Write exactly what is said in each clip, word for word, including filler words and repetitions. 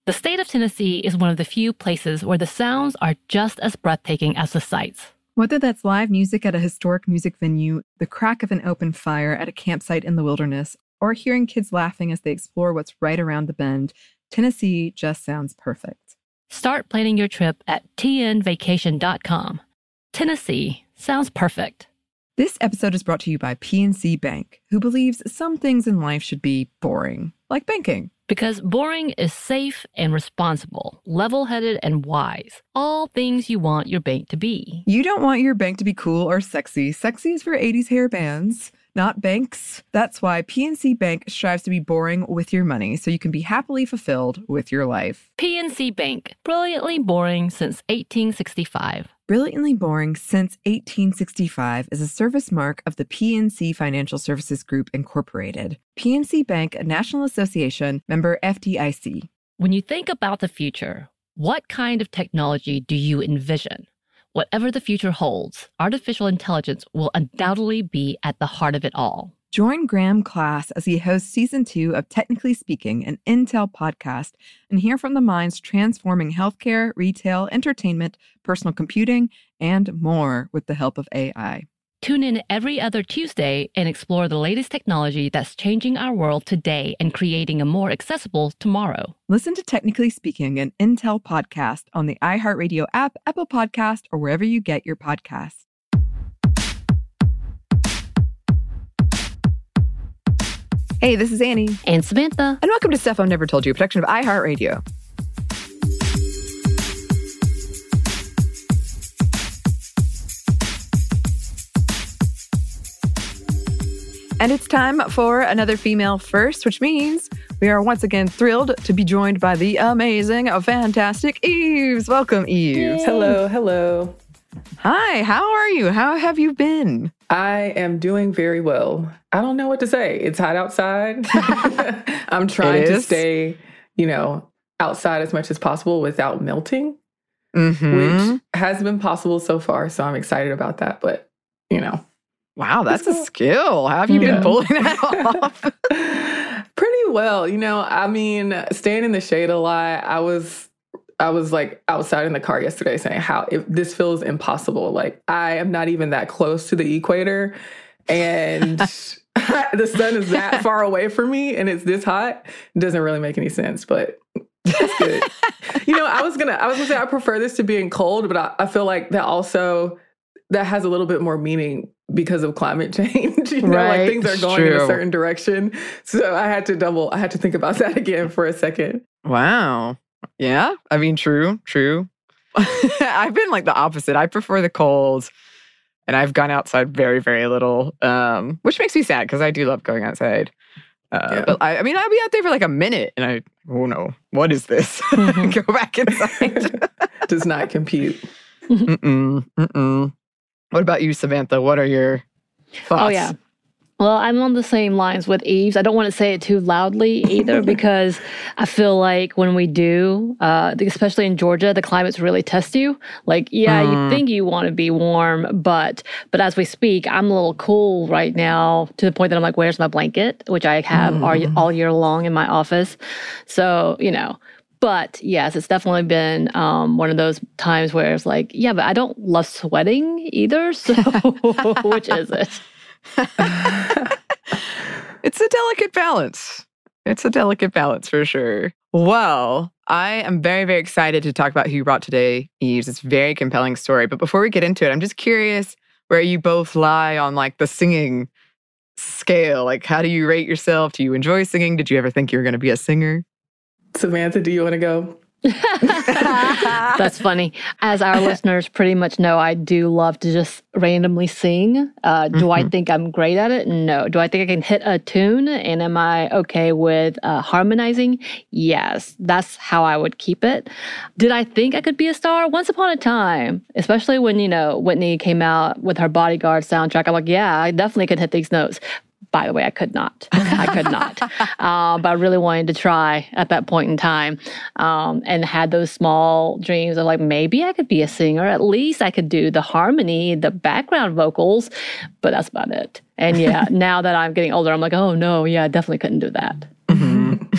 The state of Tennessee is one of the few places where the sounds are just as breathtaking as the sights. Whether that's live music at a historic music venue, the crack of an open fire at a campsite in the wilderness, or hearing kids laughing as they explore what's right around the bend, Tennessee just sounds perfect. Start planning your trip at T N vacation dot com. Tennessee sounds perfect. This episode is brought to you by P N C Bank, who believes some things in life should be boring, like banking. Because boring is safe and responsible, level-headed and wise. All things you want your bank to be. You don't want your bank to be cool or sexy. Sexy is for eighties hair bands, not banks. That's why P N C Bank strives to be boring with your money so you can be happily fulfilled with your life. P N C Bank, brilliantly boring since eighteen sixty-five. Brilliantly Boring Since eighteen sixty-five is a service mark of the P N C Financial Services Group, Incorporated. P N C Bank, a National Association, member F D I C. When you think about the future, what kind of technology do you envision? Whatever the future holds, artificial intelligence will undoubtedly be at the heart of it all. Join Graham Class as he hosts season two of Technically Speaking, an Intel podcast, and hear from the minds transforming healthcare, retail, entertainment, personal computing, and more with the help of A I. Tune in every other Tuesday and explore the latest technology that's changing our world today and creating a more accessible tomorrow. Listen to Technically Speaking, an Intel podcast on the iHeartRadio app, Apple Podcast, or wherever you get your podcasts. Hey, this is Annie. And Samantha. And welcome to Stuff I've Never Told You, a production of iHeartRadio. And it's time for another female first, which means we are once again thrilled to be joined by the amazing, fantastic Eves. Welcome, Eves. Yay. Hello, hello. Hi, how are you? How have you been? I am doing very well. I don't know what to say. It's hot outside. I'm trying to stay, you know, outside as much as possible without melting, mm-hmm. which has been possible so far. So I'm excited about that. But, you know. Wow, that's a skill. How have you yeah. been pulling that off? Pretty well. You know, I mean, staying in the shade a lot. I was... I was like outside in the car yesterday saying how if this feels impossible. Like I am not even that close to the equator and the sun is that far away from me and it's this hot. It doesn't really make any sense, but it's good. You know, I was gonna, I was gonna say I prefer this to being cold, but I, I feel like that also, that has a little bit more meaning because of climate change. You know, right. like things are going True. in a certain direction. So I had to double, I had to think about that again for a second. Wow. Yeah, I mean, true, true. I've been like the opposite. I prefer the cold, and I've gone outside very, very little, um, which makes me sad because I do love going outside. Uh, yeah. But I, I mean, I'll be out there for like a minute, and I, oh no, what is this? Mm-hmm. Go back inside. Does not compute. Mm-mm, mm-mm. What about you, Samantha? What are your thoughts? Oh, yeah. Well, I'm on the same lines with Eves. I don't want to say it too loudly either because I feel like when we do, uh, especially in Georgia, the climates really test you. Like, yeah, mm. you think you want to be warm, but but as we speak, I'm a little cool right now to the point that I'm like, where's my blanket? Which I have mm. all, all year long in my office. So, you know, but yes, it's definitely been um, one of those times where it's like, yeah, but I don't love sweating either. So which is it? It's a delicate balance. It's a delicate balance for sure. Well, I am very, very excited to talk about who you brought today, Eves. It's a very compelling story. But before we get into it, I'm just curious where you both lie on like the singing scale. Like, how do you rate yourself? Do you enjoy singing? Did you ever think you were going to be a singer? Samantha, do you want to go? That's funny. As our listeners pretty much know, I do love to just randomly sing. Uh, do mm-hmm. I think I'm great at it? No. Do I think I can hit a tune? And am I okay with uh, harmonizing? Yes. That's how I would keep it. Did I think I could be a star? Once upon a time, especially when, you know, Whitney came out with her Bodyguard soundtrack, I'm like, yeah, I definitely could hit these notes. By the way, I could not. I could not. Uh, but I really wanted to try at that point in time, um, and had those small dreams of like, maybe I could be a singer. At least I could do the harmony, the background vocals, but that's about it. And yeah, now that I'm getting older, I'm like, oh no, yeah, I definitely couldn't do that. Mm-hmm.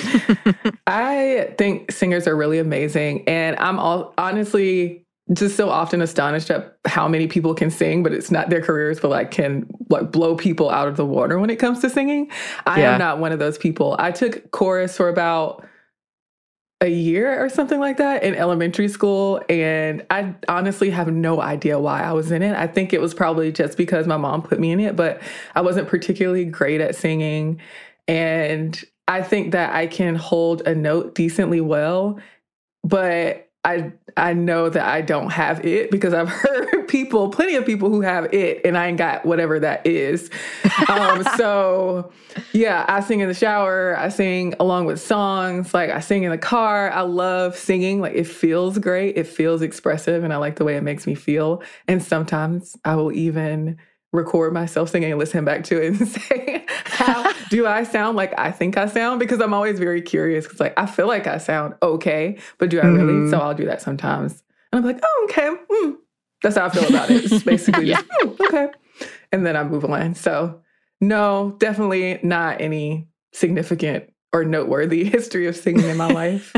I think singers are really amazing. And I'm all, honestly just so often astonished at how many people can sing, but it's not their careers, but like can like blow people out of the water when it comes to singing. I Yeah. am not one of those people. I took chorus for about a year or something like that in elementary school. And I honestly have no idea why I was in it. I think it was probably just because my mom put me in it, but I wasn't particularly great at singing. And I think that I can hold a note decently well, but I I know that I don't have it because I've heard people, plenty of people who have it, and I ain't got whatever that is. Um, so yeah, I sing in the shower. I sing along with songs. Like I sing in the car. I love singing. Like it feels great. It feels expressive, and I like the way it makes me feel. And sometimes I will even record myself singing and listen back to it and say, how do I sound like I think I sound? Because I'm always very curious because like I feel like I sound okay, but do I really? Mhm. So I'll do that sometimes. And I'm like, oh, okay. Mm. That's how I feel about it. It's basically Yeah. just, mm, okay. And then I move on. So no, definitely not any significant or noteworthy history of singing in my life.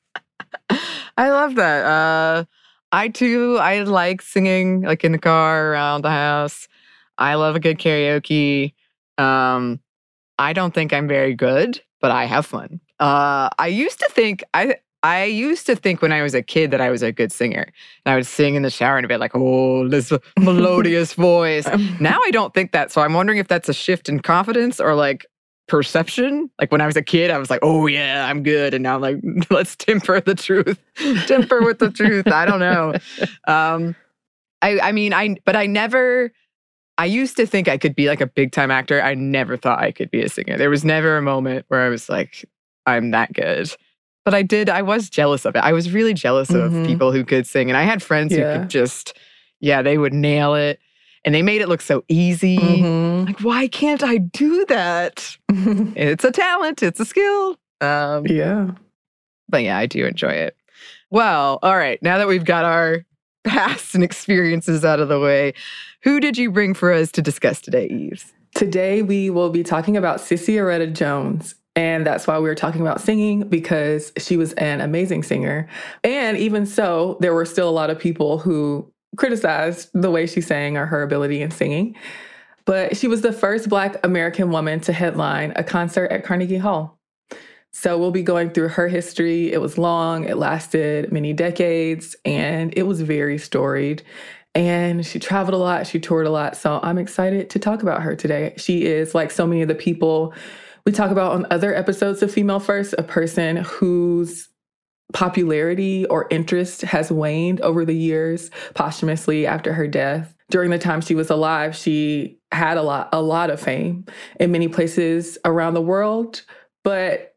I love that. Uh, I too, I like singing like in the car, around the house. I love a good karaoke. Um, I don't think I'm very good, but I have fun. Uh, I used to think I I used to think when I was a kid that I was a good singer. And I would sing in the shower and be like, oh, this melodious voice. Now I don't think that. So I'm wondering if that's a shift in confidence or like perception. Like when I was a kid, I was like, oh yeah, I'm good. And now I'm like, let's temper the truth. Temper with the truth. I don't know. Um, I, I mean, I, but I never, I used to think I could be like a big time actor. I never thought I could be a singer. There was never a moment where I was like, I'm that good. But I did, I was jealous of it. I was really jealous of Mhm. people who could sing. And I had friends who Yeah. could just, yeah, they would nail it. And they made it look so easy. Mhm. Like, why can't I do that? It's a talent, it's a skill. Um, Yeah. but yeah, I do enjoy it. Well, all right. Now that we've got our past and experiences out of the way, who did you bring for us to discuss today, Eves? Today, we will be talking about Cissy Aretta Jones. And that's why we were talking about singing, because she was an amazing singer. And even so, there were still a lot of people who criticized the way she sang or her ability in singing. But she was the first Black American woman to headline a concert at Carnegie Hall. So we'll be going through her history. It was long, it lasted many decades, and it was very storied. And she traveled a lot, she toured a lot. So I'm excited to talk about her today. She is, like so many of the people we talk about on other episodes of Female First, a person whose popularity or interest has waned over the years posthumously after her death. During the time she was alive, she had a lot, a lot of fame in many places around the world, but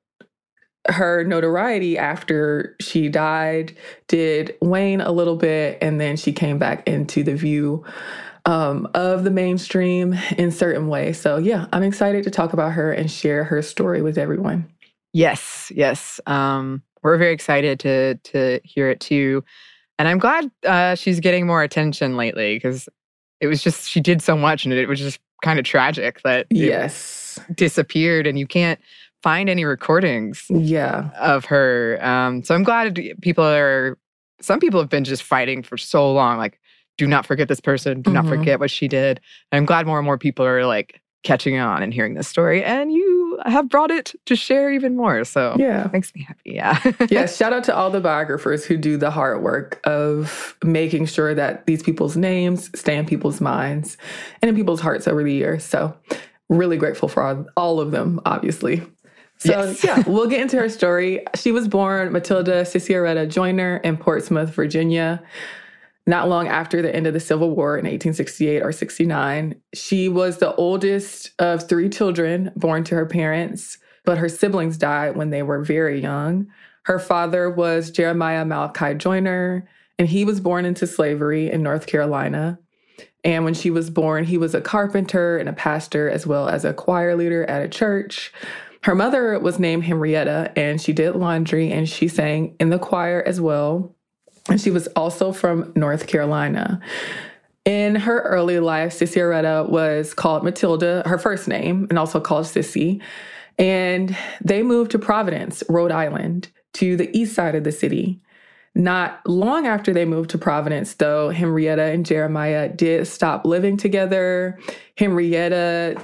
her notoriety after she died did wane a little bit, and then she came back into the view um, of the mainstream in certain ways. So yeah, I'm excited to talk about her and share her story with everyone. Yes, yes. Um, we're very excited to to hear it too. And I'm glad uh, she's getting more attention lately, because it was just, she did so much and it was just kind of tragic that it Yes. disappeared and you can't find any recordings Yeah. of her. Um, so I'm glad people are, some people have been just fighting for so long, like, do not forget this person, do not Mhm. forget what she did. And I'm glad more and more people are like catching on and hearing this story, and you have brought it to share even more. So Yeah. it makes me happy. Yeah. Yes, shout out to all the biographers who do the hard work of making sure that these people's names stay in people's minds and in people's hearts over the years. So really grateful for all, all of them, obviously. So Yes. yeah, we'll get into her story. She was born Matilda Cissy Aretta Joyner in Portsmouth, Virginia, not long after the end of the Civil War in eighteen sixty-eight or sixty-nine. She was the oldest of three children born to her parents, but her siblings died when they were very young. Her father was Jeremiah Malachi Joyner, and he was born into slavery in North Carolina. And when she was born, he was a carpenter and a pastor, as well as a choir leader at a church. Her mother was named Henrietta, and she did laundry, and she sang in the choir as well. And she was also from North Carolina. In her early life, Cissy Aretta was called Matilda, her first name, and also called Cissy. And they moved to Providence, Rhode Island, to the east side of the city. Not long after they moved to Providence, though, Henrietta and Jeremiah did stop living together. Henrietta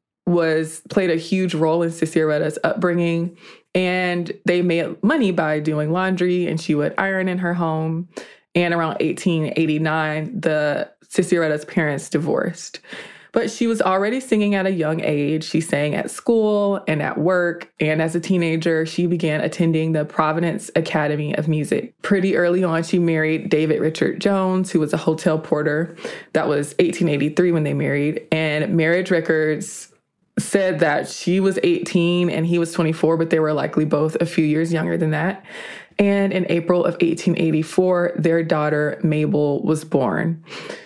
was played a huge role in Cicieretta's upbringing, and they made money by doing laundry, and she would iron in her home. And around eighteen eighty-nine, the Cicieretta's parents divorced. But she was already singing at a young age. She sang at school and at work. And as a teenager, she began attending the Providence Academy of Music. Pretty early on, she married David Richard Jones, who was a hotel porter. That was eighteen eighty-three when they married. And marriage records said that she was eighteen and he was twenty-four, but they were likely both a few years younger than that. And in April of eighteen eighty-four, their daughter, Mabel, was born.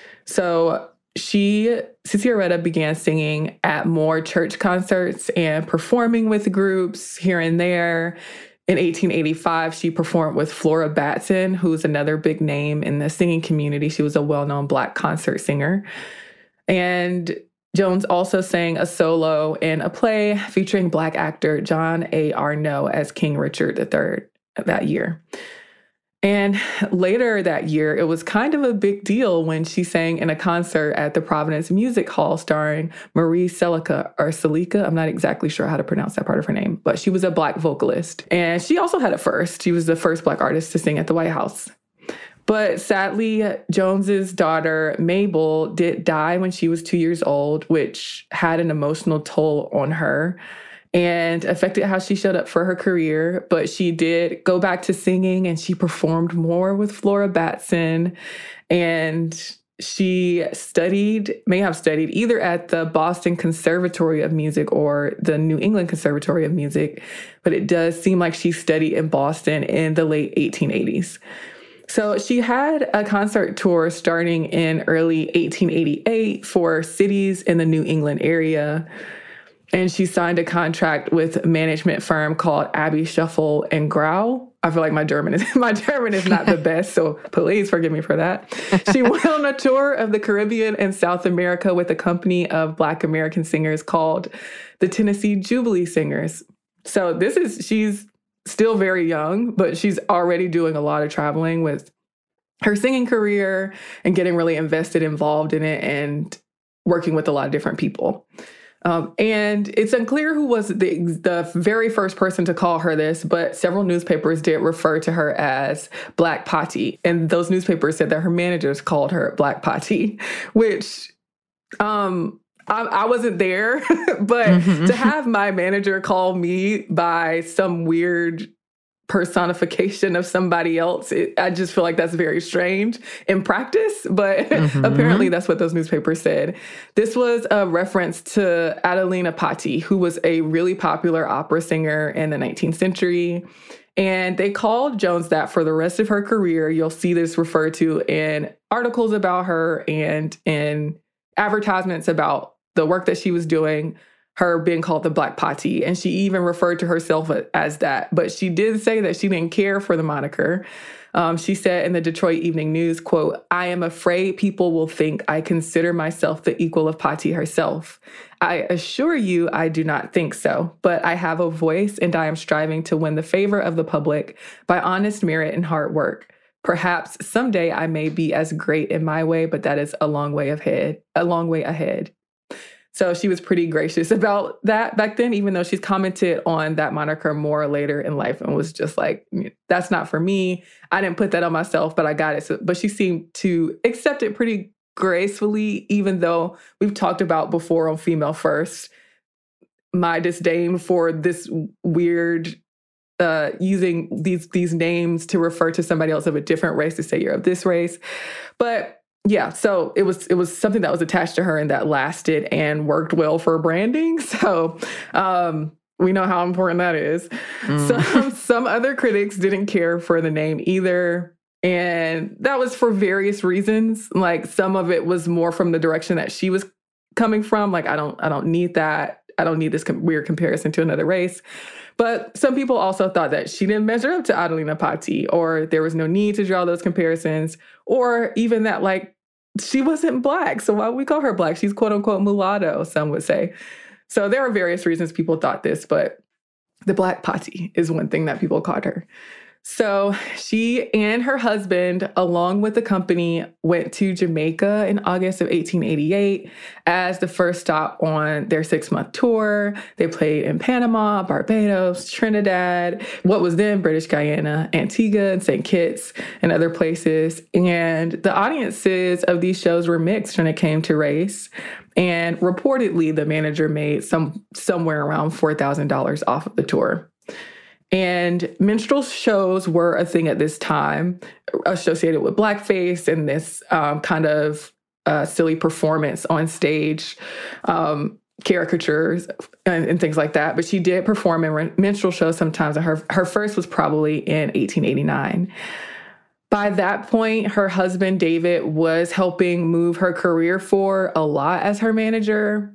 So she, Cicieretta, began singing at more church concerts and performing with groups here and there. In eighteen eighty-five, she performed with Flora Batson, who's another big name in the singing community. She was a well-known Black concert singer. And Jones also sang a solo in a play featuring Black actor John A. Arnott as King Richard the Third that year. And later that year, it was kind of a big deal when she sang in a concert at the Providence Music Hall starring Marie Celica, or Celica. I'm not exactly sure how to pronounce that part of her name, but she was a Black vocalist. And she also had a first. She was the first Black artist to sing at the White House. But sadly, Jones's daughter, Mabel, did die when she was two years old, which had an emotional toll on her and affected how she showed up for her career. But she did go back to singing, and she performed more with Flora Batson. And she studied, may have studied either at the Boston Conservatory of Music or the New England Conservatory of Music. But it does seem like she studied in Boston in the late eighteen eighties. So she had a concert tour starting in early eighteen eighty-eight for cities in the New England area. And she signed a contract with a management firm called Abbey Shuffle and Grau. I feel like my German is my German is not the best, so please forgive me for that. She went on a tour of the Caribbean and South America with a company of Black American singers called the Tennessee Jubilee Singers. So this is, she's still very young, but she's already doing a lot of traveling with her singing career and getting really invested, involved in it, and working with a lot of different people. Um, and it's unclear who was the, the very first person to call her this, but several newspapers did refer to her as Black Patti. And those newspapers said that her managers called her Black Patti, which um, I, I wasn't there, but mm-hmm. to have my manager call me by some weird personification of somebody else, it, I just feel like that's very strange in practice, but mm-hmm. apparently that's what those newspapers said. This was a reference to Adelina Patti, who was a really popular opera singer in the nineteenth century. And they called Jones that for the rest of her career. You'll see this referred to in articles about her and in advertisements about the work that she was doing, her being called the Black Patti. And she even referred to herself as that. But she did say that she didn't care for the moniker. Um, she said in the Detroit Evening News, quote, "I am afraid people will think I consider myself the equal of Patti herself. I assure you I do not think so, but I have a voice and I am striving to win the favor of the public by honest merit and hard work. Perhaps someday I may be as great in my way, but that is a long way ahead, a long way ahead." So she was pretty gracious about that back then, even though she's commented on that moniker more later in life and was just like, that's not for me. I didn't put that on myself, but I got it. So, but she seemed to accept it pretty gracefully, even though we've talked about before on Female First, my disdain for this weird uh, using these, these names to refer to somebody else of a different race to say you're of this race. But yeah, so it was it was something that was attached to her and that lasted and worked well for branding. So um, we know how important that is. Mm. Some, some other critics didn't care for the name either. And that was for various reasons. Like some of it was more from the direction that she was coming from. Like, I don't I don't need that. I don't need this com- weird comparison to another race. But some people also thought that she didn't measure up to Adelina Patti, or there was no need to draw those comparisons, or even that, like, she wasn't Black, so why would we call her Black? She's quote unquote mulatto, some would say. So there are various reasons people thought this, but the Black Patti is one thing that people called her. So she and her husband, along with the company, went to Jamaica in August of eighteen eighty-eight as the first stop on their six-month tour. They played in Panama, Barbados, Trinidad, what was then British Guyana, Antigua, and Saint Kitts, and other places. And the audiences of these shows were mixed when it came to race. And reportedly, the manager made some somewhere around four thousand dollars off of the tour. And minstrel shows were a thing at this time associated with blackface and this um, kind of uh, silly performance on stage, um, caricatures and, and things like that. But she did perform in minstrel shows sometimes. And her, her first was probably in eighteen eighty-nine. By that point, her husband, David, was helping move her career forward a lot as her manager.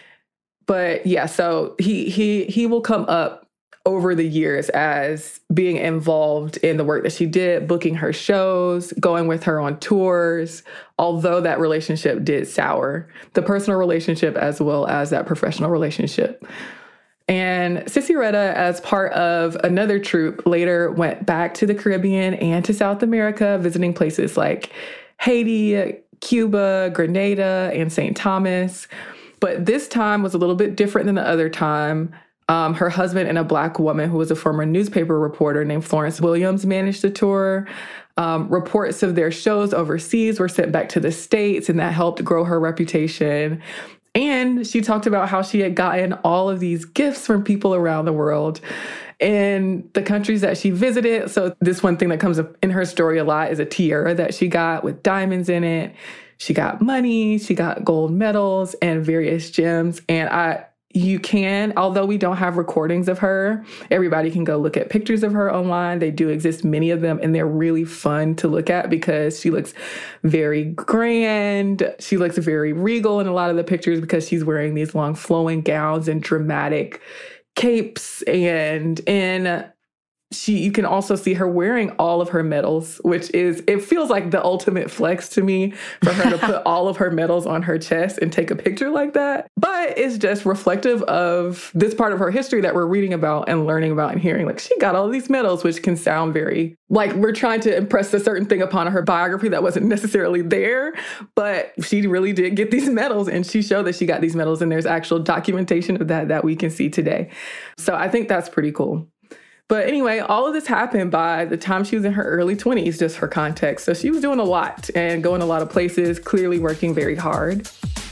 But yeah, so he he he will come up over the years as being involved in the work that she did, booking her shows, going with her on tours, although that relationship did sour, the personal relationship as well as that professional relationship. And Cissy Retta, as part of another troupe, later went back to the Caribbean and to South America, visiting places like Haiti, Cuba, Grenada, and Saint Thomas. But this time was a little bit different than the other time. Um, her husband and a Black woman who was a former newspaper reporter named Florence Williams managed the tour. Um, reports of their shows overseas were sent back to the States, and that helped grow her reputation. And she talked about how she had gotten all of these gifts from people around the world in the countries that she visited. So this one thing that comes up in her story a lot is a tiara that she got with diamonds in it. She got money, she got gold medals and various gems. And I... You can, although we don't have recordings of her, everybody can go look at pictures of her online. They do exist, many of them, and they're really fun to look at because she looks very grand. She looks very regal in a lot of the pictures because she's wearing these long flowing gowns and dramatic capes. And in she, you can also see her wearing all of her medals, which is, it feels like the ultimate flex to me for her to put all of her medals on her chest and take a picture like that. But it's just reflective of this part of her history that we're reading about and learning about and hearing. Like, she got all these medals, which can sound very like we're trying to impress a certain thing upon her biography that wasn't necessarily there. But she really did get these medals, and she showed that she got these medals, and there's actual documentation of that that we can see today. So I think that's pretty cool. But anyway, all of this happened by the time she was in her early twenties, just for context. So she was doing a lot and going a lot of places, clearly working very hard.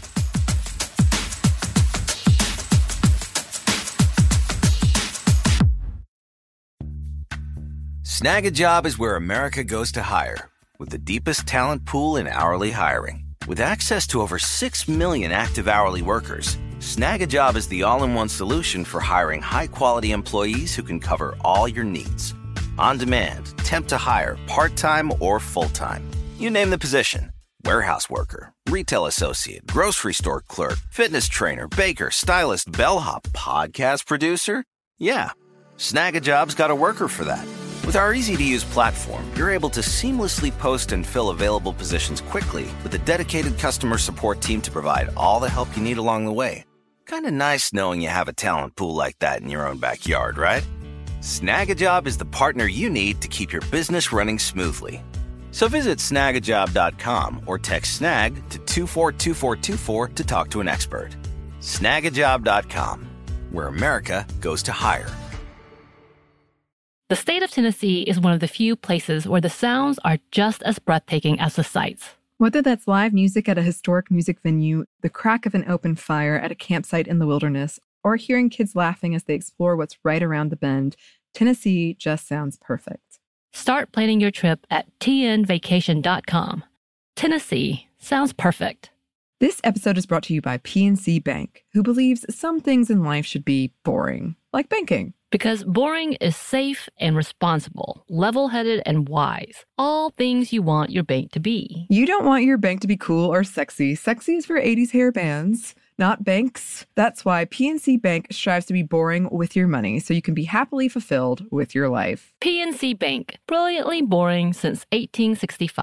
Snag a Job is where America goes to hire, with the deepest talent pool in hourly hiring. With access to over six million active hourly workers, Snag a Job is the all-in-one solution for hiring high-quality employees who can cover all your needs. On demand, temp to hire, part-time or full-time. You name the position. Warehouse worker, retail associate, grocery store clerk, fitness trainer, baker, stylist, bellhop, podcast producer. Yeah, Snag a Job's got a worker for that. With our easy-to-use platform, you're able to seamlessly post and fill available positions quickly with a dedicated customer support team to provide all the help you need along the way. Kind of nice knowing you have a talent pool like that in your own backyard, right? Snag a Job is the partner you need to keep your business running smoothly. So visit snag a job dot com or text SNAG to two four two four two four to talk to an expert. snag a job dot com, where America goes to hire. The state of Tennessee is one of the few places where the sounds are just as breathtaking as the sights. Whether that's live music at a historic music venue, the crack of an open fire at a campsite in the wilderness, or hearing kids laughing as they explore what's right around the bend, Tennessee just sounds perfect. Start planning your trip at t n vacation dot com. Tennessee sounds perfect. This episode is brought to you by P N C Bank, who believes some things in life should be boring, like banking. Because boring is safe and responsible, level-headed and wise. All things you want your bank to be. You don't want your bank to be cool or sexy. Sexy is for eighties hair bands, not banks. That's why P N C Bank strives to be boring with your money so you can be happily fulfilled with your life. P N C Bank, brilliantly boring since eighteen sixty-five.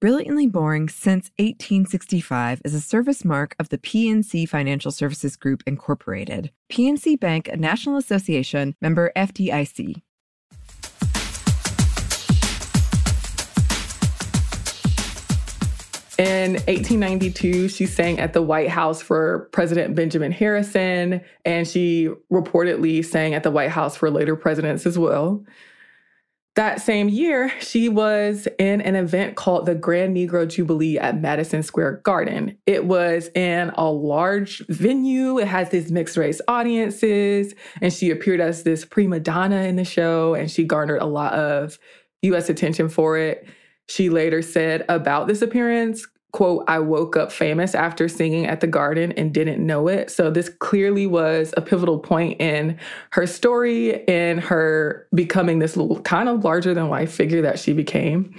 Brilliantly Boring Since eighteen sixty-five is a service mark of the P N C Financial Services Group, Incorporated. P N C Bank, a National Association, member F D I C. In eighteen ninety-two, she sang at the White House for President Benjamin Harrison, and she reportedly sang at the White House for later presidents as well. That same year, she was in an event called the Grand Negro Jubilee at Madison Square Garden. It was in a large venue. It has these mixed race audiences, and she appeared as this prima donna in the show, and she garnered a lot of U S attention for it. She later said about this appearance, quote, "I woke up famous after singing at the Garden and didn't know it." So this clearly was a pivotal point in her story and her becoming this little, kind of larger than life figure that she became.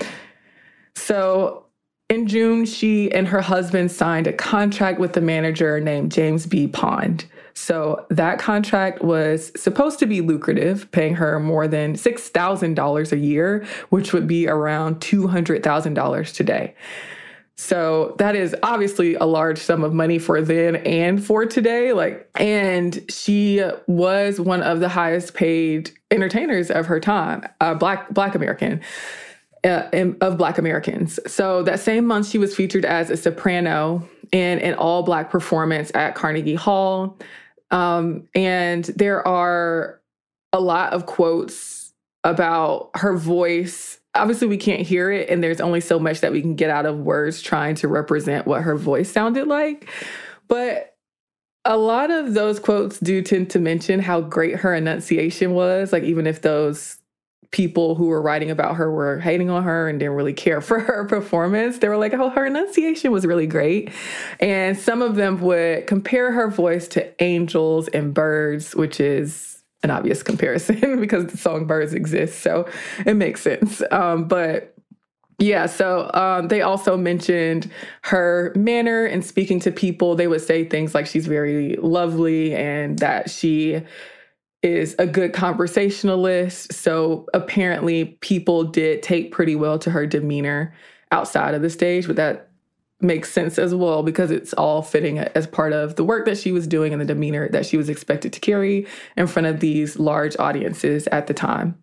So in June, she and her husband signed a contract with the manager named James B. Pond. So that contract was supposed to be lucrative, paying her more than six thousand dollars a year, which would be around two hundred thousand dollars today. So that is obviously a large sum of money for then and for today. Like, and she was one of the highest paid entertainers of her time, uh, Black Black American. Uh, of Black Americans. So that same month, she was featured as a soprano in an all-Black performance at Carnegie Hall. Um, and there are a lot of quotes about her voice. Obviously, we can't hear it, and there's only so much that we can get out of words trying to represent what her voice sounded like. But a lot of those quotes do tend to mention how great her enunciation was, like even if those people who were writing about her were hating on her and didn't really care for her performance. They were like, oh, her enunciation was really great. And some of them would compare her voice to angels and birds, which is an obvious comparison because the song Birds exists. So it makes sense. Um, but yeah, so um, they also mentioned her manner in speaking to people. They would say things like she's very lovely and that she is a good conversationalist. So apparently people did take pretty well to her demeanor outside of the stage, but that makes sense as well because it's all fitting as part of the work that she was doing and the demeanor that she was expected to carry in front of these large audiences at the time.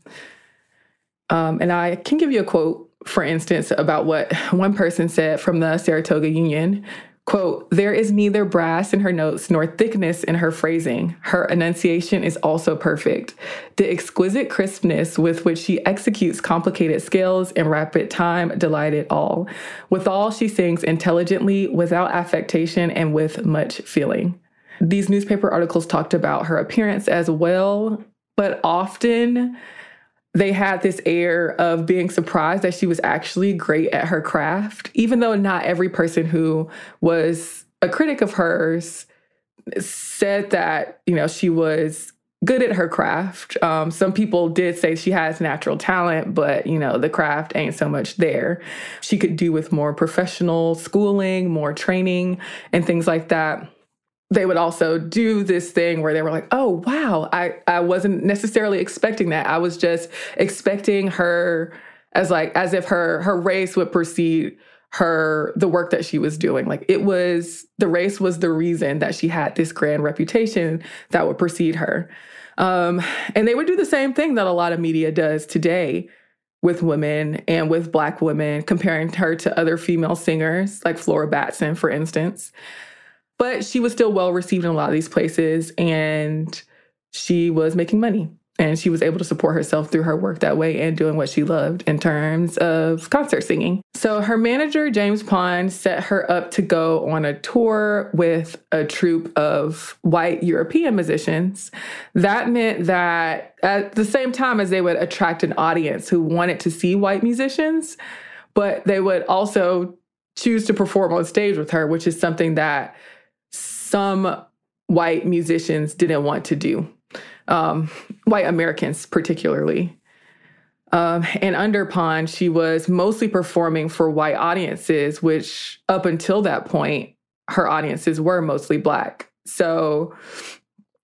Um, and I can give you a quote, for instance, about what one person said from the Saratoga Union. Quote, "There is neither brass in her notes nor thickness in her phrasing. Her enunciation is also perfect. The exquisite crispness with which she executes complicated scales in rapid time delighted all. Withal, she sings intelligently, without affectation, and with much feeling." These newspaper articles talked about her appearance as well, but often they had this air of being surprised that she was actually great at her craft, even though not every person who was a critic of hers said that, you know, she was good at her craft. Um, some people did say she has natural talent, but, you know, the craft ain't so much there. She could do with more professional schooling, more training, and things like that. They would also do this thing where they were like, oh, wow, I, I wasn't necessarily expecting that. I was just expecting her as like, as if her, her race would precede her, the work that she was doing. Like it was, the race was the reason that she had this grand reputation that would precede her. Um, and they would do the same thing that a lot of media does today with women and with Black women, comparing her to other female singers, like Flora Batson, for instance. But she was still well received in a lot of these places, and she was making money, and she was able to support herself through her work that way and doing what she loved in terms of concert singing. So her manager, James Pond, set her up to go on a tour with a troupe of white European musicians. That meant that at the same time as they would attract an audience who wanted to see white musicians, but they would also choose to perform on stage with her, which is something that some white musicians didn't want to do, um, white Americans particularly. Um, and under Pond, she was mostly performing for white audiences, which up until that point, her audiences were mostly Black. So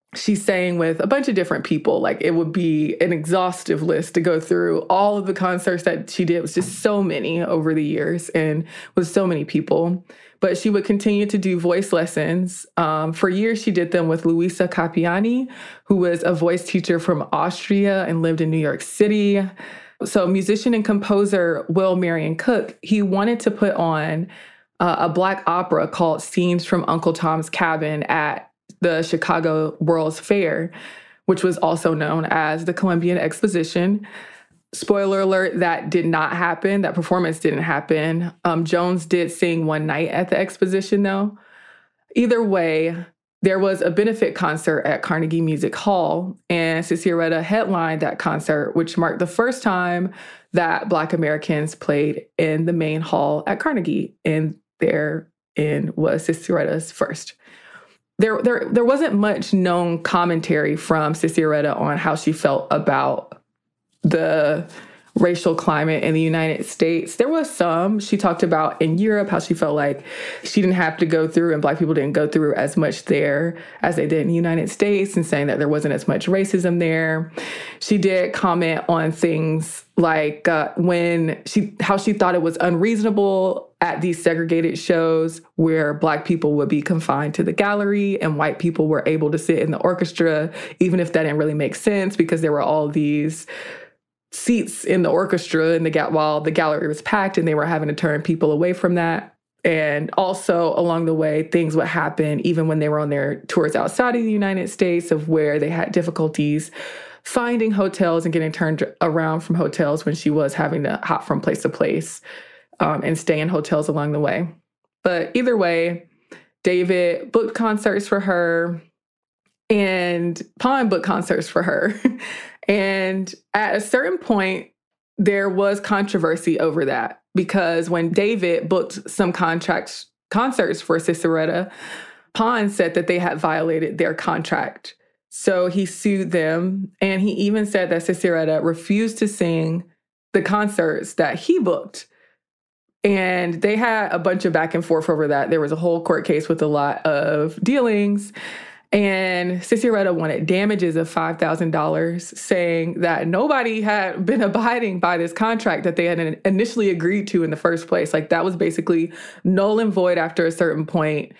she sang with a bunch of different people. Like, it would be an exhaustive list to go through all of the concerts that she did. It was just so many over the years and with so many people. But she would continue to do voice lessons. Um, for years, she did them with Luisa Capiani, who was a voice teacher from Austria and lived in New York City. So musician and composer Will Marion Cook, he wanted to put on uh, a Black opera called Scenes from Uncle Tom's Cabin at the Chicago World's Fair, which was also known as the Columbian Exposition. Spoiler alert, that did not happen. That performance didn't happen. Um, Jones did sing one night at the exposition, though. Either way, there was a benefit concert at Carnegie Music Hall, and Cicieretta headlined that concert, which marked the first time that Black Americans played in the main hall at Carnegie, and therein was Cicieretta's first. There, there, there wasn't much known commentary from Cicieretta on how she felt about the racial climate in the United States. There was some. She talked about in Europe how she felt like she didn't have to go through, and Black people didn't go through as much there as they did in the United States, and saying that there wasn't as much racism there. She did comment on things like uh, when she, how she thought it was unreasonable at these segregated shows where Black people would be confined to the gallery and white people were able to sit in the orchestra, even if that didn't really make sense because there were all these seats in the orchestra and the ga- while the gallery was packed, and they were having to turn people away from that. And also along the way, things would happen even when they were on their tours outside of the United States, of where they had difficulties finding hotels and getting turned around from hotels when she was having to hop from place to place um, and stay in hotels along the way. But either way, David booked concerts for her and Pon booked concerts for her. And at a certain point, there was controversy over that, because when David booked some contracts, concerts for Cicieretta, Pon said that they had violated their contract. So he sued them, and he even said that Cicieretta refused to sing the concerts that he booked. And they had a bunch of back and forth over that. There was a whole court case with a lot of dealings. And Cicieretta wanted damages of five thousand dollars, saying that nobody had been abiding by this contract that they had initially agreed to in the first place. Like, that was basically null and void after a certain point.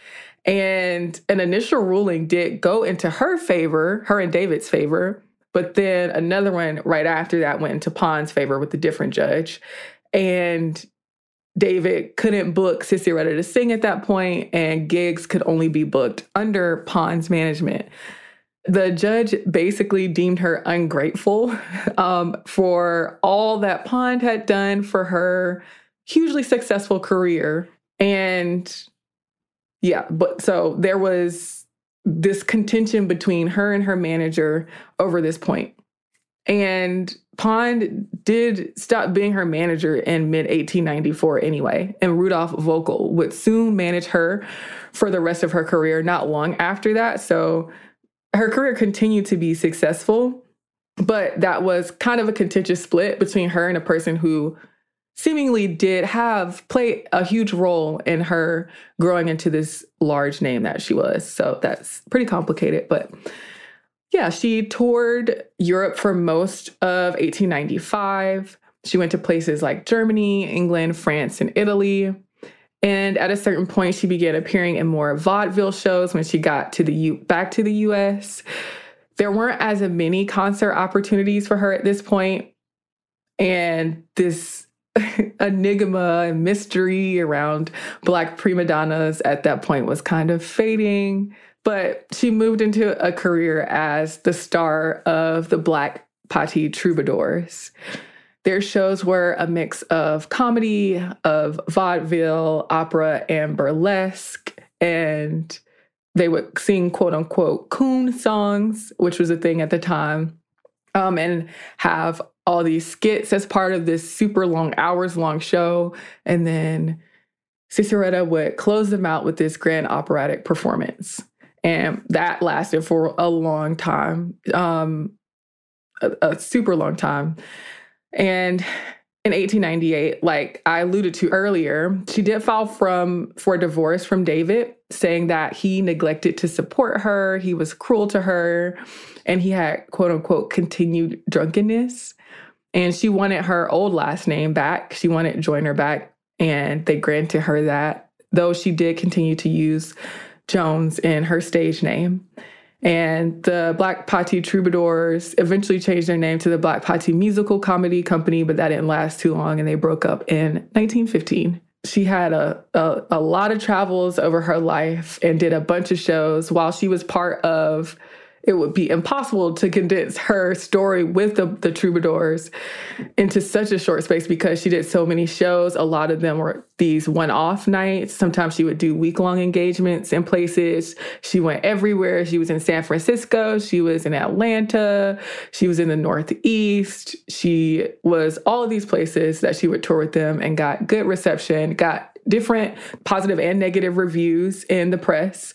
And an initial ruling did go into her favor, her and David's favor, but then another one right after that went into Pon's favor with a different judge. And David couldn't book Cicieretta to sing at that point, and gigs could only be booked under Pon's management. The judge basically deemed her ungrateful um, for all that Pon had done for her hugely successful career. And yeah, but so there was this contention between her and her manager over this point. And Pon did stop being her manager in mid eighteen ninety-four anyway, and Rudolph Vogel would soon manage her for the rest of her career, not long after that. So her career continued to be successful, but that was kind of a contentious split between her and a person who seemingly did have played a huge role in her growing into this large name that she was. So that's pretty complicated, but yeah, she toured Europe for most of eighteen ninety-five. She went to places like Germany, England, France, and Italy. And at a certain point, she began appearing in more vaudeville shows when she got to the U- back to the U S. There weren't as many concert opportunities for her at this point. And this enigma and mystery around Black prima donnas at that point was kind of fading. But she moved into a career as the star of the Black Patti Troubadours. Their shows were a mix of comedy, of vaudeville, opera, and burlesque. And they would sing, quote unquote, coon songs, which was a thing at the time, um, and have all these skits as part of this super long, hours long show. And then Cicieretta would close them out with this grand operatic performance. And that lasted for a long time, um, a, a super long time. And in eighteen ninety-eight, like I alluded to earlier, she did file from for divorce from David, saying that he neglected to support her, he was cruel to her, and he had, quote unquote, continued drunkenness. And she wanted her old last name back. She wanted Joyner back, and they granted her that, though she did continue to use Jones in her stage name. And the Black Patti Troubadours eventually changed their name to the Black Patti Musical Comedy Company, but that didn't last too long, and they broke up in nineteen fifteen. She had a, a, a lot of travels over her life and did a bunch of shows. While she was part of, it would be impossible to condense her story with the, the Troubadours into such a short space because she did so many shows. A lot of them were these one-off nights. Sometimes she would do week-long engagements in places. She went everywhere. She was in San Francisco. She was in Atlanta. She was in the Northeast. She was all of these places that she would tour with them and got good reception, got different positive and negative reviews in the press,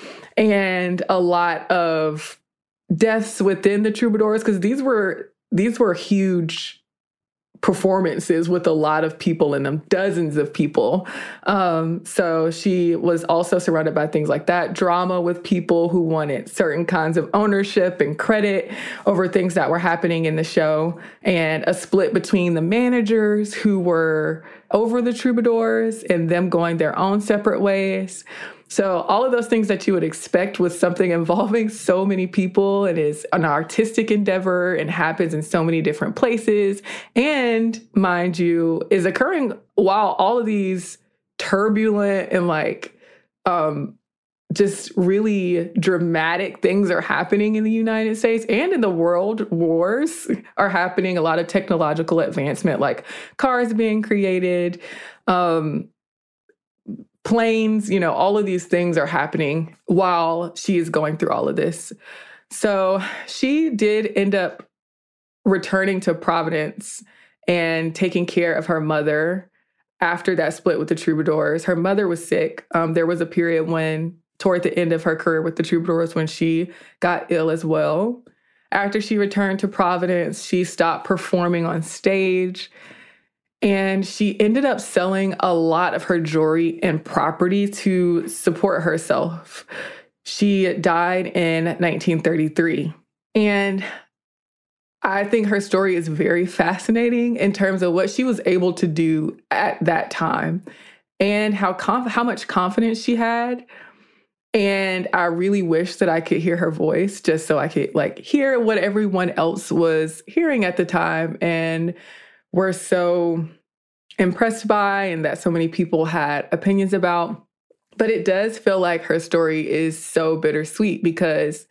and a lot of deaths within the Troubadours, because these were these were huge performances with a lot of people in them, dozens of people. Um, so she was also surrounded by things like that, drama with people who wanted certain kinds of ownership and credit over things that were happening in the show, and a split between the managers who were over the Troubadours and them going their own separate ways. So all of those things that you would expect with something involving so many people and is an artistic endeavor and happens in so many different places, and, mind you, is occurring while all of these turbulent and like um, just really dramatic things are happening in the United States and in the world. Wars are happening, a lot of technological advancement, like cars being created, um, planes, you know, all of these things are happening while she is going through all of this. So she did end up returning to Providence and taking care of her mother after that split with the Troubadours. Her mother was sick. Um, there was a period when, toward the end of her career with the Troubadours, when she got ill as well. After she returned to Providence, she stopped performing on stage. And she ended up selling a lot of her jewelry and property to support herself. She died in nineteen thirty-three. And I think her story is very fascinating in terms of what she was able to do at that time and how conf- how much confidence she had. And I really wish that I could hear her voice just so I could like hear what everyone else was hearing at the time and were so impressed by, and that so many people had opinions about. But it does feel like her story is so bittersweet because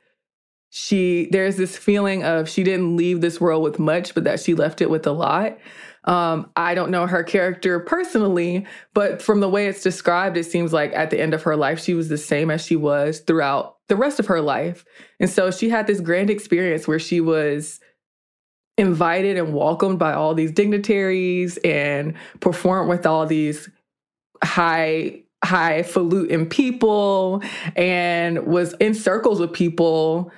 she there's this feeling of she didn't leave this world with much, but that she left it with a lot. Um, I don't know her character personally, but from the way it's described, it seems like at the end of her life, she was the same as she was throughout the rest of her life. And so she had this grand experience where she was invited and welcomed by all these dignitaries and performed with all these high, highfalutin people and was in circles with people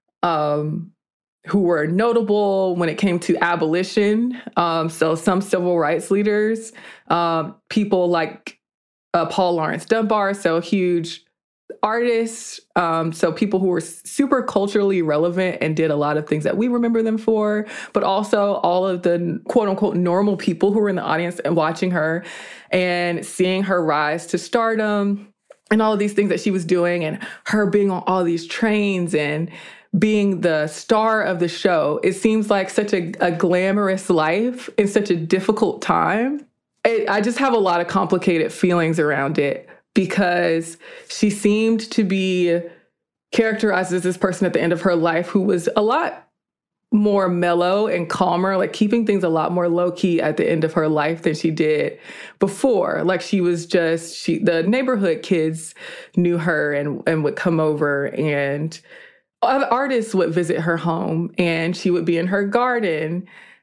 um, who were notable when it came to abolition. Um, so some civil rights leaders, um, people like uh, Paul Laurence Dunbar, so huge artists, um, so people who were super culturally relevant and did a lot of things that we remember them for, but also all of the quote unquote normal people who were in the audience and watching her and seeing her rise to stardom and all of these things that she was doing, and her being on all these trains and being the star of the show. It seems like such a, a glamorous life in such a difficult time. It, I just have a lot of complicated feelings around it, because she seemed to be characterized as this person at the end of her life who was a lot more mellow and calmer, like keeping things a lot more low-key at the end of her life than she did before. Like she was just, she the neighborhood kids knew her and, and would come over, and artists would visit her home, and she would be in her garden.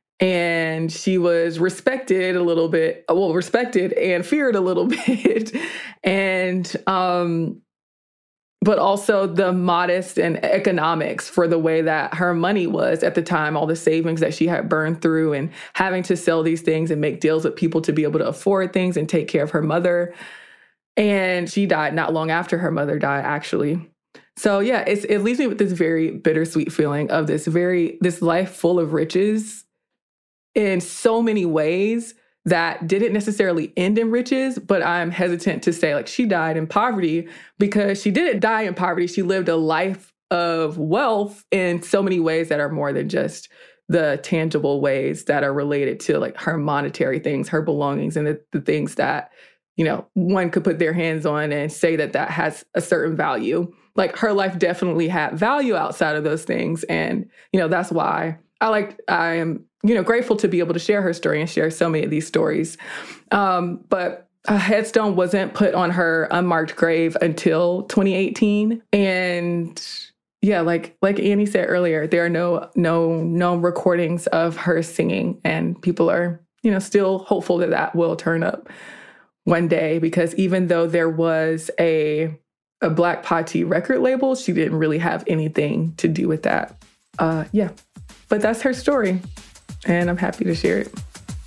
And she was respected a little bit, well, respected and feared a little bit. And, um, but also the modest and economics for the way that her money was at the time, all the savings that she had burned through and having to sell these things and make deals with people to be able to afford things and take care of her mother. And she died not long after her mother died, actually. So yeah, it's, it leaves me with this very bittersweet feeling of this very, this life full of riches in so many ways that didn't necessarily end in riches, but I'm hesitant to say like she died in poverty because she didn't die in poverty. She lived a life of wealth in so many ways that are more than just the tangible ways that are related to like her monetary things, her belongings, and the, the things that, you know, one could put their hands on and say that that has a certain value. Like her life definitely had value outside of those things. And, you know, that's why I like, I am, you know, grateful to be able to share her story and share so many of these stories. Um, but a headstone wasn't put on her unmarked grave until twenty eighteen. And yeah, like like Annie said earlier, there are no no no recordings of her singing, and people are, you know, still hopeful that that will turn up one day, because even though there was a a Black Pati record label, she didn't really have anything to do with that. Uh, yeah, but that's her story, and I'm happy to share it.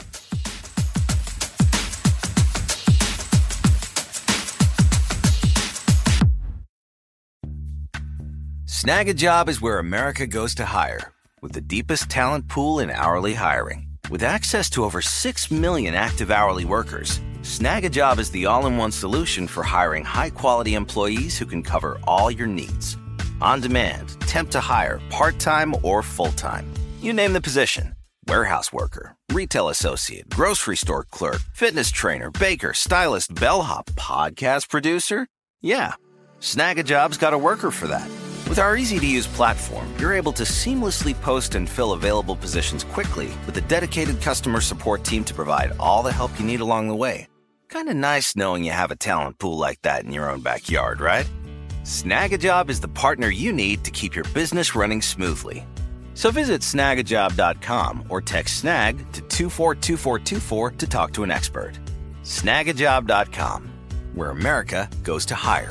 Snag a Job is where America goes to hire, with the deepest talent pool in hourly hiring. With access to over six million active hourly workers, Snag a Job is the all-in-one solution for hiring high-quality employees who can cover all your needs. On demand, temp to hire, part-time or full-time. You name the position. Warehouse worker, retail associate, grocery store clerk, fitness trainer, baker, stylist, bellhop, podcast producer. Yeah, Snag a Job's got a worker for that. With our easy-to-use platform, you're able to seamlessly post and fill available positions quickly with a dedicated customer support team to provide all the help you need along the way. Kind of nice knowing you have a talent pool like that in your own backyard, right? Snag a Job is the partner you need to keep your business running smoothly. So visit snag a job dot com or text snag to two four two four two four to talk to an expert. snag a job dot com, where America goes to hire.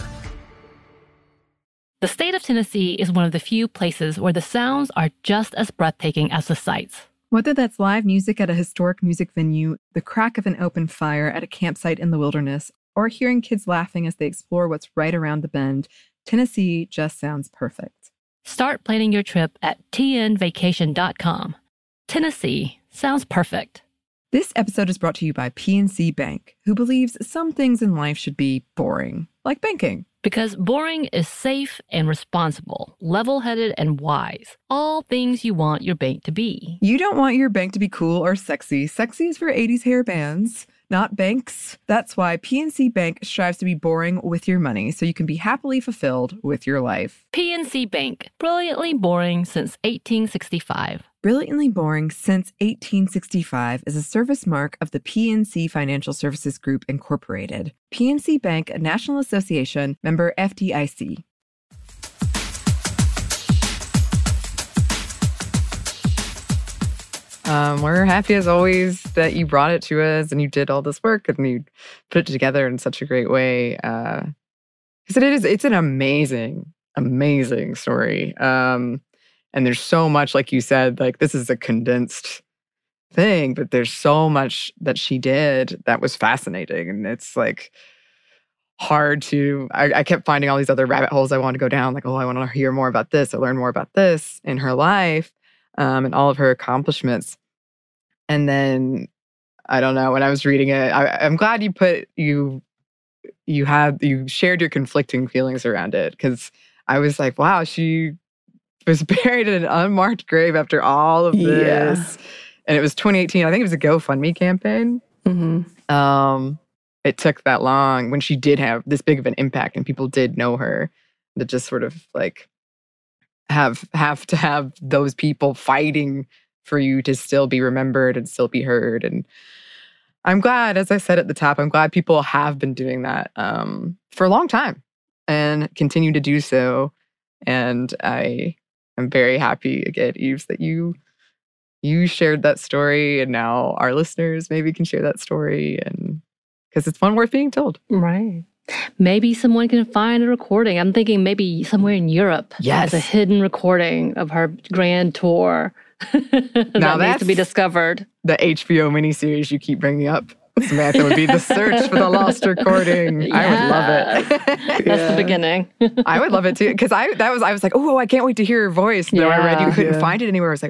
The state of Tennessee is one of the few places where the sounds are just as breathtaking as the sights. Whether that's live music at a historic music venue, the crack of an open fire at a campsite in the wilderness, or hearing kids laughing as they explore what's right around the bend, Tennessee just sounds perfect. Start planning your trip at t n vacation dot com. Tennessee sounds perfect. This episode is brought to you by P N C Bank, who believes some things in life should be boring, like banking. Because boring is safe and responsible, level-headed and wise. All things you want your bank to be. You don't want your bank to be cool or sexy. Sexy is for eighties hair bands, not banks. That's why P N C Bank strives to be boring with your money so you can be happily fulfilled with your life. P N C Bank, brilliantly boring since eighteen sixty-five. Brilliantly Boring Since eighteen sixty-five is a service mark of the P N C Financial Services Group, Incorporated. P N C Bank, a National Association, member F D I C. Um, we're happy as always that you brought it to us and you did all this work and you put it together in such a great way. Uh, because it is, it's an amazing, amazing story. Um, And there's so much, like you said, like this is a condensed thing, but there's so much that she did that was fascinating. And it's like hard to, I, I kept finding all these other rabbit holes I wanted to go down. Like, oh, I want to hear more about this or learn more about this in her life um, and all of her accomplishments. And then, I don't know, when I was reading it, I, I'm glad you put, you, you had, you shared your conflicting feelings around it. Because I was like, wow, she was buried in an unmarked grave after all of this. Yeah. And it was twenty eighteen. I think it was a GoFundMe campaign. Mm-hmm. Um, it took that long when she did have this big of an impact and people did know her, to just sort of like have have to have those people fighting for you to still be remembered and still be heard. And I'm glad, as I said at the top, I'm glad people have been doing that um, for a long time and continue to do so. And I... I'm very happy again, Eves, that you you shared that story, and now our listeners maybe can share that story, and because it's one worth being told. Right. Maybe someone can find a recording. I'm thinking maybe somewhere in Europe. Yes. There's a hidden recording of her grand tour that Now needs to be that's- discovered. The H B O miniseries you keep bringing up, Samantha, would be The Search for the Lost Recording. I would love it. That's Yeah. the beginning. I would love it too. Because I that was I was like, oh, I can't wait to hear her voice. And then I read you Yeah. couldn't Yeah. find it anywhere. I was like,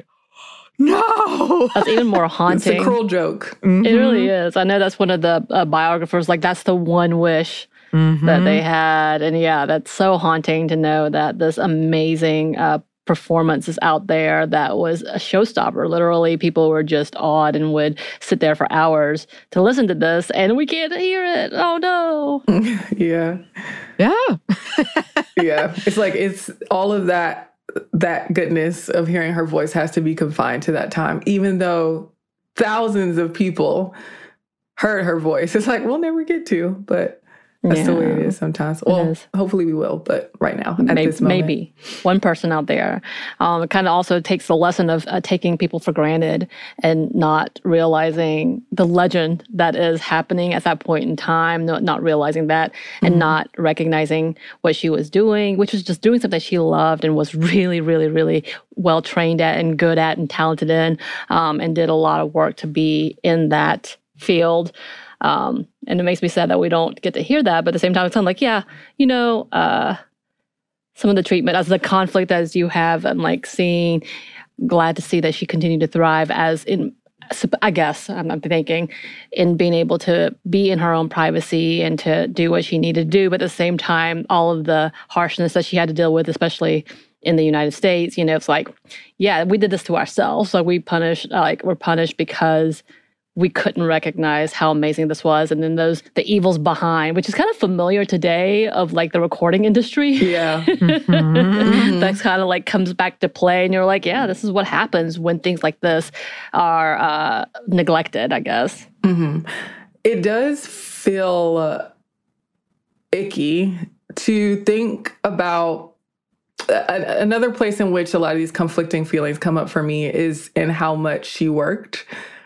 no. That's even more It's a haunting. cruel joke. Mhm. It really is. I know that's one of the uh, biographers, like, that's the one wish Mhm. that they had. And yeah, that's so haunting to know that this amazing uh, performance is out there that was a showstopper. Literally, people were just awed and would sit there for hours to listen to this, and we can't hear it. Oh no. Yeah. Yeah. Yeah. It's like, it's all of that, that goodness of hearing her voice has to be confined to that time, even though thousands of people heard her voice. It's like, we'll never get to, but that's the way it Yeah. is sometimes. Well, is. hopefully we will, but right now, at Maybe, this moment. maybe one person out there. Um, it kind of also takes the lesson of uh, taking people for granted and not realizing the legend that is happening at that point in time, not, not realizing that and Mhm. not recognizing what she was doing, which was just doing something she loved and was really, really, really well trained at and good at and talented in, um, and did a lot of work to be in that field. Um, and it makes me sad that we don't get to hear that. But at the same time, it's kind of like, yeah, you know, uh, some of the treatment as the conflict as you have, and like seeing, glad to see that she continued to thrive as in, I guess, I'm not thinking, in being able to be in her own privacy and to do what she needed to do. But at the same time, all of the harshness that she had to deal with, especially in the United States, you know, it's like, yeah, we did this to ourselves. Like we punished, like we're punished because we couldn't recognize how amazing this was. And then those, the evils behind, which is kind of familiar today of like the recording industry. Yeah. Mhm. That's kind of like comes back to play. And you're like, yeah, this is what happens when things like this are uh, neglected, I guess. hmm It does feel uh, icky to think about. A- another place in which a lot of these conflicting feelings come up for me is in how much she worked.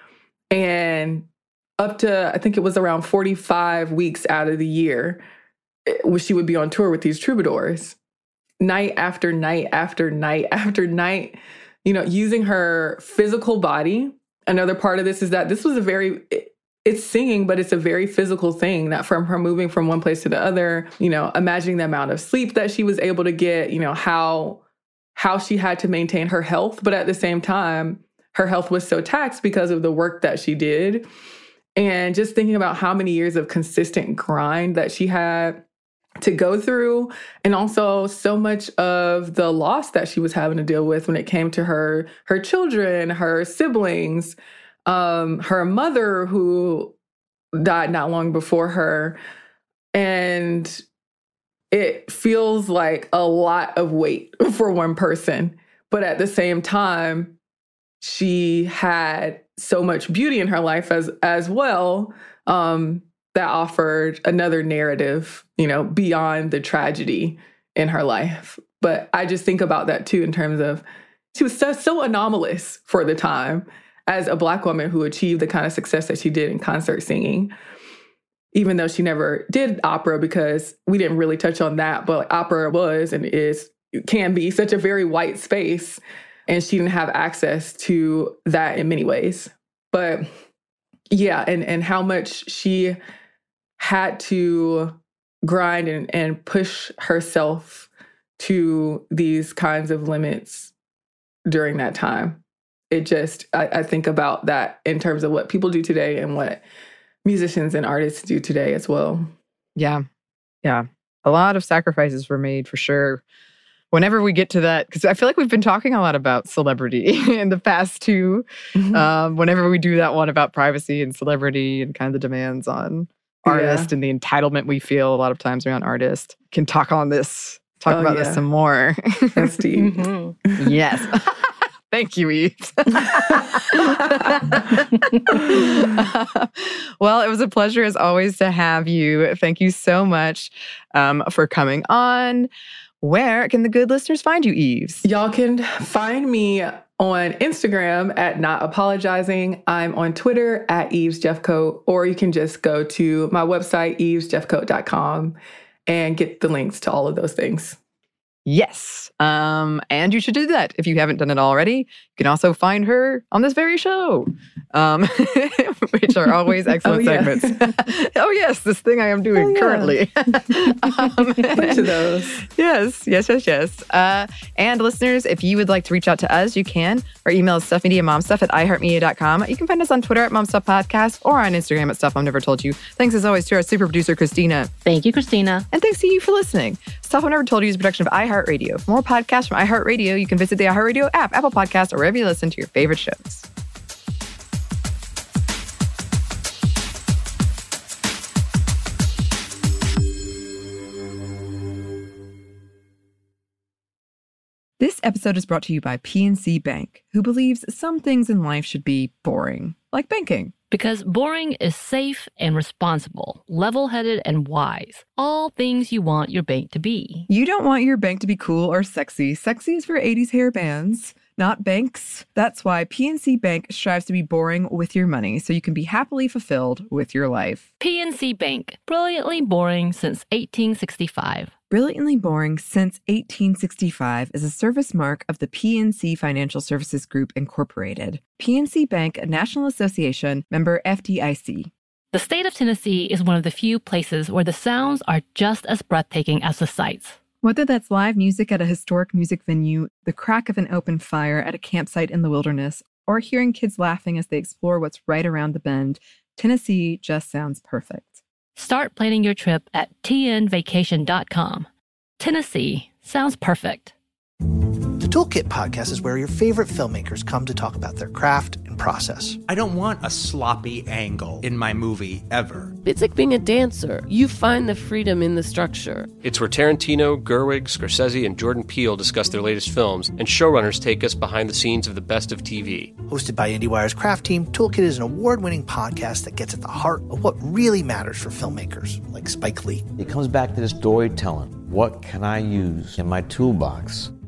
And up to, I think it was around forty-five weeks out of the year, it- she would be on tour with these troubadours, night after night after night after night, you know, using her physical body. Another part of this is that this was a very, it- it's singing, but it's a very physical thing, that from her moving from one place to the other, you know, imagining the amount of sleep that she was able to get, you know, how, how she had to maintain her health. But at the same time, her health was so taxed because of the work that she did. And just thinking about how many years of consistent grind that she had to go through, and also so much of the loss that she was having to deal with when it came to her, her children, her siblings, um, her mother who died not long before her. And it feels like a lot of weight for one person. But at the same time, she had so much beauty in her life as as well, um, that offered another narrative, you know, beyond the tragedy in her life. But I just think about that too, in terms of she was so, so anomalous for the time as a Black woman who achieved the kind of success that she did in concert singing, even though she never did opera, because we didn't really touch on that. But like, opera was and is can be such a very white space. And she didn't have access to that in many ways. But yeah, and, and how much she had to grind and, and push herself to these kinds of limits during that time. It just, I, I think about that in terms of what people do today and what musicians and artists do today as well. Yeah. Yeah. A lot of sacrifices were made for sure. Whenever we get to that, because I feel like we've been talking a lot about celebrity in the past two. Mhm. Um, whenever we do that one about privacy and celebrity and kind of the demands on artists and the entitlement we feel a lot of times around artists, can talk on this, talk Oh, about yeah. this some more. That's deep. Mhm. Yes. Thank you, Eve. Well, it was a pleasure as always to have you. Thank you so much um, for coming on. Where can the good listeners find you, Eves? Y'all can find me on Instagram at Not Apologizing. I'm on Twitter at Eves Jeffcoat, or you can just go to my website, eves jeffcoat dot com, and get the links to all of those things. Yes. Um, and you should do that if you haven't done it already. You can also find her on this very show, um, which are always excellent oh, yeah. segments. oh, yes, this thing I am doing oh, yeah. currently. um, A bunch of those. Yes, yes, yes, yes. Uh, and listeners, if you would like to reach out to us, you can. Our email is stuffmediamomstuff at iheartmedia dot com. You can find us on Twitter at momstuffpodcast or on Instagram at Stuff I've Never Told You. Thanks as always to our super producer, Christina. Thank you, Christina. And thanks to you for listening. Stuff I've Never Told You is a production of iHeartRadio. For more podcasts from iHeartRadio, you can visit the iHeartRadio app, Apple Podcasts, or wherever you listen to your favorite shows. This episode is brought to you by P N C Bank, who believes some things in life should be boring, like banking. Because boring is safe and responsible, level-headed and wise. All things you want your bank to be. You don't want your bank to be cool or sexy. Sexy is for eighties hair bands, not banks. That's why P N C Bank strives to be boring with your money so you can be happily fulfilled with your life. P N C Bank, brilliantly boring since eighteen sixty-five. Brilliantly Boring Since eighteen sixty-five is a service mark of the P N C Financial Services Group, Incorporated. P N C Bank, a National Association, member F D I C. The state of Tennessee is one of the few places where the sounds are just as breathtaking as the sights. Whether that's live music at a historic music venue, the crack of an open fire at a campsite in the wilderness, or hearing kids laughing as they explore what's right around the bend, Tennessee just sounds perfect. Start planning your trip at T N vacation dot com. Tennessee sounds perfect. The Toolkit podcast is where your favorite filmmakers come to talk about their craft and process. I don't want a sloppy angle in my movie ever. It's like being a dancer. You find the freedom in the structure. It's where Tarantino, Gerwig, Scorsese, and Jordan Peele discuss their latest films, and showrunners take us behind the scenes of the best of T V. Hosted by IndieWire's craft team, Toolkit is an award-winning podcast that gets at the heart of what really matters for filmmakers, like Spike Lee. It comes back to the storytelling. What can I use in my toolbox